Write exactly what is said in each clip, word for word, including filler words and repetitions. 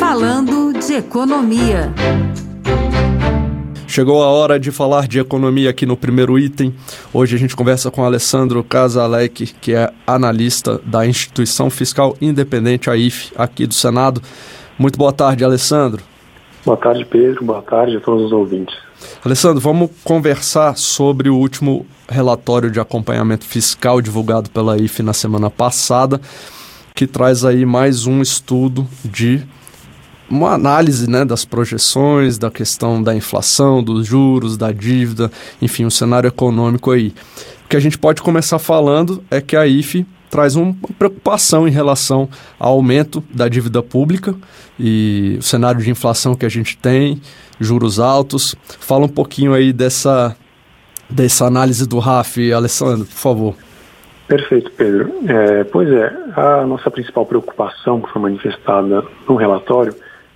Falando de Economia. Chegou a hora de falar de economia aqui no primeiro item. Hoje a gente conversa com Alessandro Casalec, que é analista da Instituição Fiscal Independente, a I F E, aqui do Senado. Muito boa tarde, Alessandro. Boa tarde, Pedro. Boa tarde a todos os ouvintes. Alessandro, vamos conversar sobre o último relatório de acompanhamento fiscal divulgado pela I F E na semana passada, que traz aí mais um estudo de uma análise, né, das projeções, da questão da inflação, dos juros, da dívida, enfim, um cenário econômico aí. O que a gente pode começar falando é que a I F E traz uma preocupação em relação ao aumento da dívida pública e o cenário de inflação que a gente tem, juros altos. Fala um pouquinho aí dessa, dessa análise do R A F, Alessandro, por favor. Perfeito, Pedro. É, pois é, a nossa principal preocupação que foi manifestada no relatório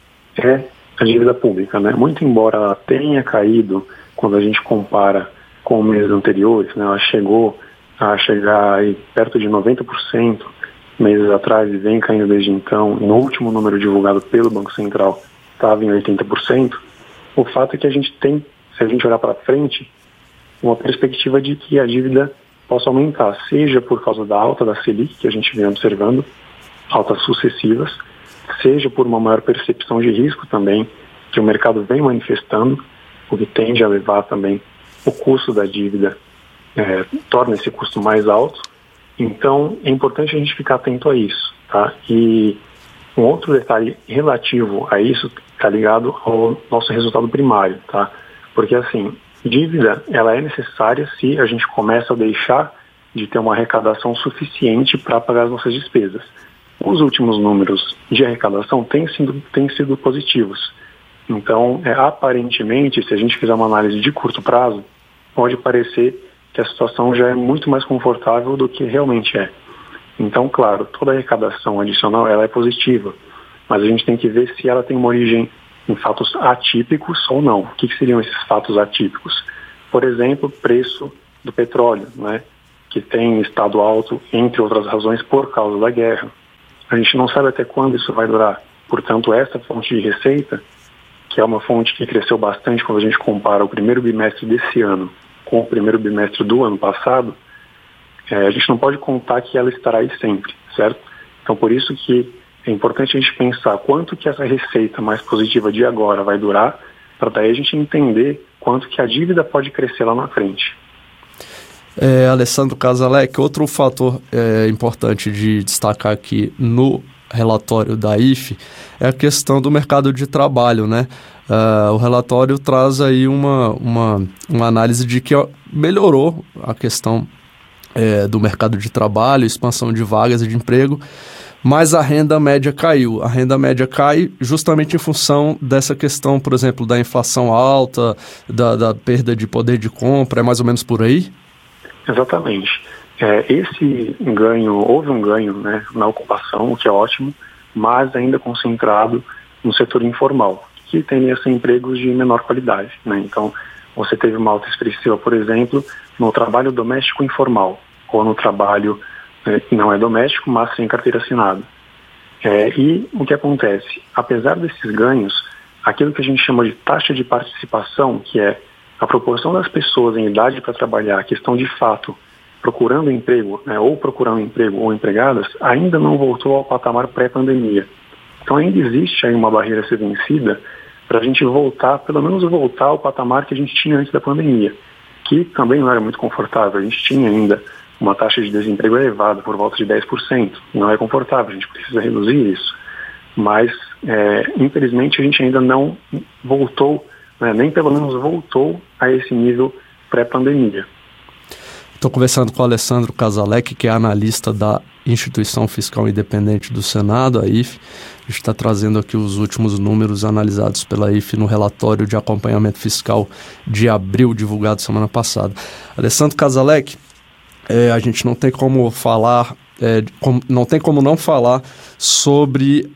é a dívida pública, né? Muito embora ela tenha caído quando a gente compara com meses anteriores, né? Ela chegou a chegar aí perto de noventa por cento meses atrás e vem caindo desde então. No último número divulgado pelo Banco Central estava em oitenta por cento. O fato é que a gente tem, se a gente olhar para frente, uma perspectiva de que a dívida possa aumentar, seja por causa da alta da Selic, que a gente vem observando, altas sucessivas, seja por uma maior percepção de risco também, que o mercado vem manifestando, o que tende a levar também o custo da dívida, é, torna esse custo mais alto. Então, é importante a gente ficar atento a isso, tá? E um outro detalhe relativo a isso está ligado ao nosso resultado primário, tá? Porque, assim, dívida, ela é necessária se a gente começa a deixar de ter uma arrecadação suficiente para pagar as nossas despesas. Os últimos números de arrecadação têm sido, têm sido positivos. Então, é, aparentemente, se a gente fizer uma análise de curto prazo, pode parecer que a situação já é muito mais confortável do que realmente é. Então, claro, toda arrecadação adicional ela é positiva, mas a gente tem que ver se ela tem uma origem em fatos atípicos ou não. O que, que seriam esses fatos atípicos? Por exemplo, preço do petróleo, né, que tem estado alto, entre outras razões, por causa da guerra. A gente não sabe até quando isso vai durar. Portanto, essa fonte de receita, que é uma fonte que cresceu bastante quando a gente compara o primeiro bimestre desse ano com o primeiro bimestre do ano passado, é, a gente não pode contar que ela estará aí sempre, certo? Então, por isso que é importante a gente pensar quanto que essa receita mais positiva de agora vai durar, para daí a gente entender quanto que a dívida pode crescer lá na frente. É, Alessandro Casalec, outro fator é, importante de destacar aqui no relatório da I F E é a questão do mercado de trabalho, né? Uh, o relatório traz aí uma, uma, uma análise de que melhorou a questão é, do mercado de trabalho, expansão de vagas e de emprego, mas a renda média caiu. A renda média cai justamente em função dessa questão, por exemplo, da inflação alta, da, da perda de poder de compra, é mais ou menos por aí? Exatamente. É, esse ganho, houve um ganho, né, na ocupação, o que é ótimo, mas ainda concentrado no setor informal, que tendem a ser empregos de menor qualidade, né? Então, você teve uma alta expressiva, por exemplo, no trabalho doméstico informal, ou no trabalho eh, que não é doméstico, mas sem carteira assinada. É, e o que acontece? Apesar desses ganhos, aquilo que a gente chama de taxa de participação, que é a proporção das pessoas em idade para trabalhar que estão, de fato, procurando emprego, né, ou procurando emprego ou empregadas, ainda não voltou ao patamar pré-pandemia. Então, ainda existe aí uma barreira a ser vencida para a gente voltar, pelo menos voltar ao patamar que a gente tinha antes da pandemia, que também não era muito confortável. A gente tinha ainda uma taxa de desemprego elevada, por volta de dez por cento. Não é confortável, a gente precisa reduzir isso. Mas, é, infelizmente, a gente ainda não voltou, né, nem pelo menos voltou a esse nível pré-pandemia. Estou conversando com o Alessandro Casalec, que é analista da Instituição Fiscal Independente do Senado, a I F E. A gente está trazendo aqui os últimos números analisados pela I F E no relatório de acompanhamento fiscal de abril, divulgado semana passada. Alessandro Casalec, é, a gente não tem como falar, é, com, não tem como não falar sobre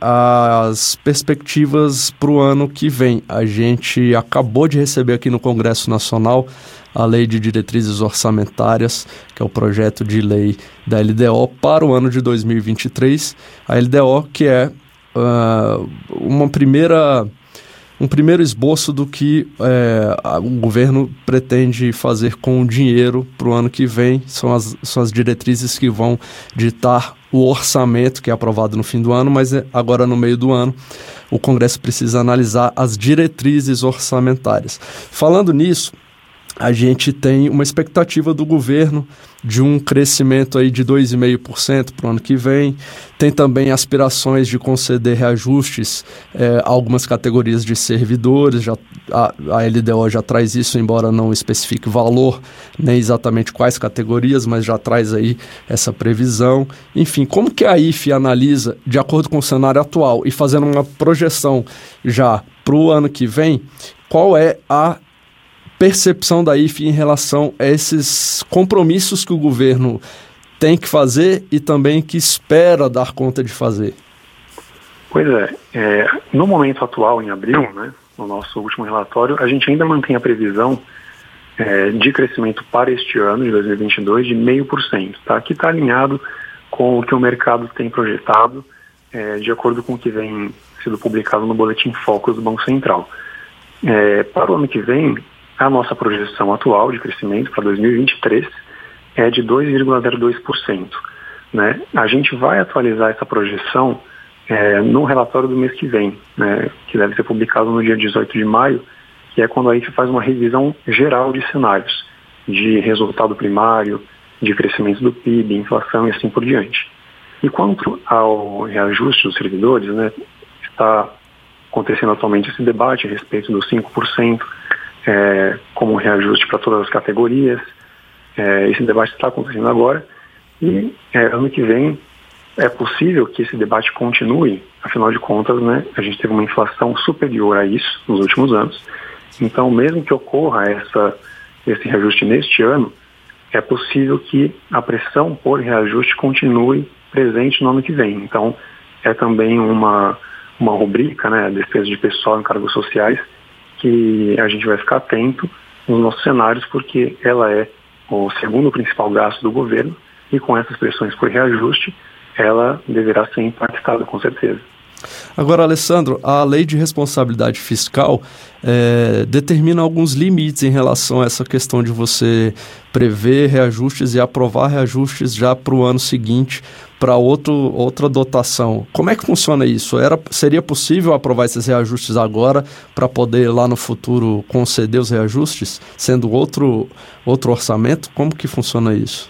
as perspectivas para o ano que vem. A gente acabou de receber aqui no Congresso Nacional a Lei de Diretrizes Orçamentárias, que é o projeto de lei da L D O para o ano de dois mil e vinte e três. A L D O, que é uh, uma primeira, um primeiro esboço do que é, o governo pretende fazer com o dinheiro para o ano que vem. São as, são as diretrizes que vão ditar o orçamento, que é aprovado no fim do ano, mas agora no meio do ano o Congresso precisa analisar as diretrizes orçamentárias. Falando nisso, a gente tem uma expectativa do governo de um crescimento aí de dois vírgula cinco por cento para o ano que vem. Tem também aspirações de conceder reajustes eh, a algumas categorias de servidores. Já, a, a L D O já traz isso, embora não especifique valor, nem exatamente quais categorias, mas já traz aí essa previsão. Enfim, como que a I F analisa, de acordo com o cenário atual, e fazendo uma projeção já para o ano que vem, qual é a percepção da I F em relação a esses compromissos que o governo tem que fazer e também que espera dar conta de fazer? Pois é, é no momento atual, em abril, né, no nosso último relatório, a gente ainda mantém a previsão é, de crescimento para este ano, de dois mil e vinte e dois, de zero vírgula cinco por cento, tá? Que está alinhado com o que o mercado tem projetado, é, de acordo com o que vem sido publicado no Boletim Focus do Banco Central. É, para o ano que vem, a nossa projeção atual de crescimento para dois mil e vinte e três é de dois vírgula zero dois por cento. Né? A gente vai atualizar essa projeção é, no relatório do mês que vem, né, que deve ser publicado no dia dezoito de maio, que é quando a I F faz uma revisão geral de cenários, de resultado primário, de crescimento do P I B, inflação e assim por diante. E quanto ao reajuste dos servidores, né, está acontecendo atualmente esse debate a respeito dos cinco por cento, É, como reajuste para todas as categorias. É, esse debate está acontecendo agora e é, ano que vem é possível que esse debate continue. Afinal de contas, né, a gente teve uma inflação superior a isso nos últimos anos. Então, mesmo que ocorra essa, esse reajuste neste ano, é possível que a pressão por reajuste continue presente no ano que vem. Então, é também uma, uma rubrica, né, despesa de pessoal em cargos sociais, que a gente vai ficar atento nos nossos cenários, porque ela é o segundo principal gasto do governo e com essas pressões por reajuste, ela deverá ser impactada, com certeza. Agora, Alessandro, a Lei de Responsabilidade Fiscal é, determina alguns limites em relação a essa questão de você prever reajustes e aprovar reajustes já para o ano seguinte, para outra dotação. Como é que funciona isso? Era, seria possível aprovar esses reajustes agora para poder lá no futuro conceder os reajustes, sendo outro, outro orçamento? Como que funciona isso?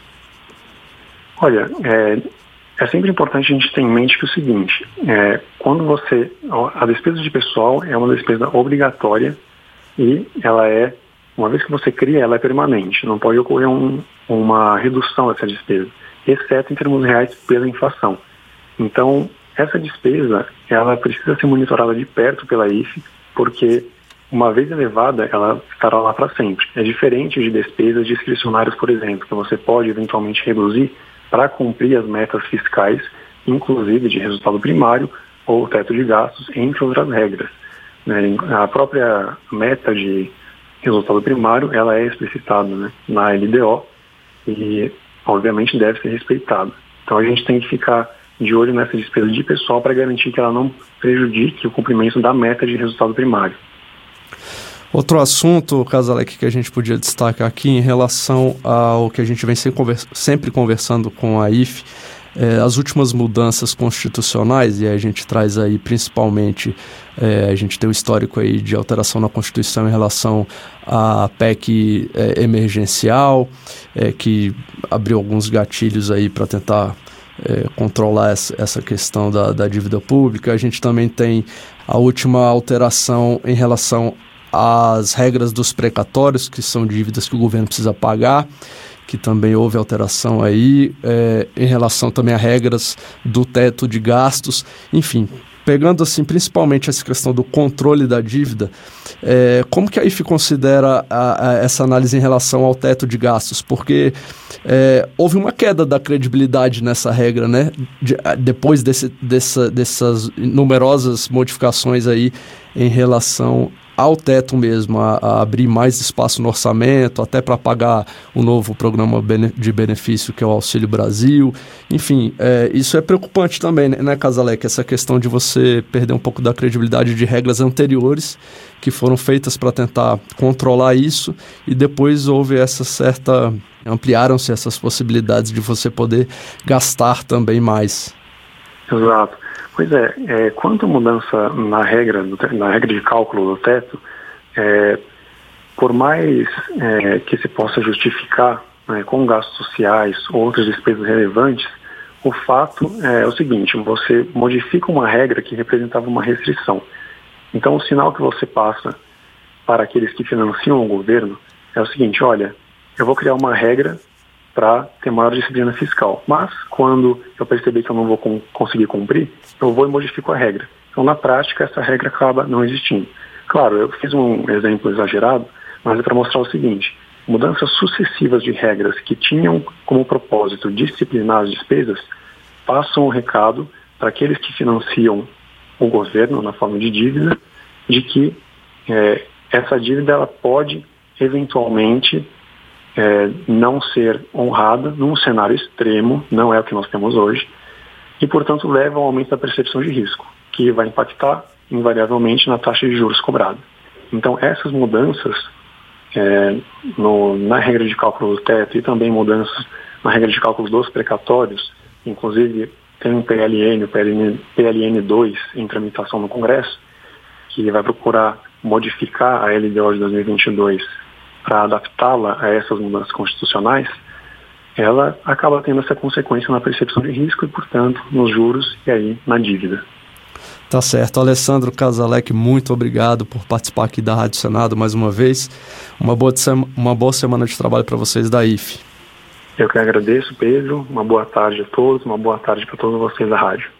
Olha, é... É sempre importante a gente ter em mente que é o seguinte, é, quando você, a despesa de pessoal é uma despesa obrigatória e ela é, uma vez que você cria, ela é permanente, não pode ocorrer um, uma redução dessa despesa, exceto em termos reais pela inflação. Então, essa despesa, ela precisa ser monitorada de perto pela I F, porque uma vez elevada, ela estará lá para sempre. É diferente de despesas discricionárias, por exemplo, que você pode eventualmente reduzir para cumprir as metas fiscais, inclusive de resultado primário ou teto de gastos, entre outras regras. A própria meta de resultado primário, ela é explicitada, né, na L D O e, obviamente, deve ser respeitada. Então, a gente tem que ficar de olho nessa despesa de pessoal para garantir que ela não prejudique o cumprimento da meta de resultado primário. Outro assunto, Casalec, que a gente podia destacar aqui em relação ao que a gente vem sempre conversando com a I F, é, as últimas mudanças constitucionais, e a gente traz aí principalmente, é, a gente tem o histórico aí de alteração na Constituição em relação à P E C é, emergencial, é, que abriu alguns gatilhos aí para tentar é, controlar essa, essa questão da, da dívida pública. A gente também tem a última alteração em relação as regras dos precatórios, que são dívidas que o governo precisa pagar, que também houve alteração aí, é, em relação também a regras do teto de gastos. Enfim, pegando assim principalmente essa questão do controle da dívida, é, como que a I F considera a, a, essa análise em relação ao teto de gastos? Porque é, houve uma queda da credibilidade nessa regra, né? De, depois desse, dessa, dessas numerosas modificações aí em relação ao teto mesmo, a, a abrir mais espaço no orçamento, até para pagar o novo programa de benefício que é o Auxílio Brasil. Enfim, é, isso é preocupante também, né, Casalec? Essa questão de você perder um pouco da credibilidade de regras anteriores que foram feitas para tentar controlar isso, e depois houve essa certa... ampliaram-se essas possibilidades de você poder gastar também mais. Exato. Pois é, é quanto à mudança na regra, na regra de cálculo do teto, é, por mais é, que se possa justificar, né, com gastos sociais ou outras despesas relevantes, o fato é o seguinte: você modifica uma regra que representava uma restrição. Então, o sinal que você passa para aqueles que financiam o governo é o seguinte: olha, eu vou criar uma regra para ter maior disciplina fiscal, mas quando eu perceber que eu não vou com, conseguir cumprir, eu vou e modifico a regra. Então, na prática, essa regra acaba não existindo. Claro, eu fiz um exemplo exagerado, mas é para mostrar o seguinte: mudanças sucessivas de regras que tinham como propósito disciplinar as despesas passam o recado para aqueles que financiam o governo na forma de dívida, de que é, essa dívida ela pode eventualmente É, não ser honrada num cenário extremo, não é o que nós temos hoje, e, portanto, leva ao aumento da percepção de risco, que vai impactar, invariavelmente, na taxa de juros cobrada. Então, essas mudanças é, no, na regra de cálculo do teto e também mudanças na regra de cálculo dos precatórios, inclusive tem um P L N, o P L N, P L N dois, em tramitação no Congresso, que vai procurar modificar a L D O de dois mil e vinte e dois para adaptá-la a essas mudanças constitucionais, ela acaba tendo essa consequência na percepção de risco e, portanto, nos juros e aí na dívida. Tá certo. Alessandro Casalec, muito obrigado por participar aqui da Rádio Senado mais uma vez. Uma boa, uma boa semana de trabalho para vocês da I F E. Eu que agradeço, Pedro. Uma boa tarde a todos, uma boa tarde para todos vocês da rádio.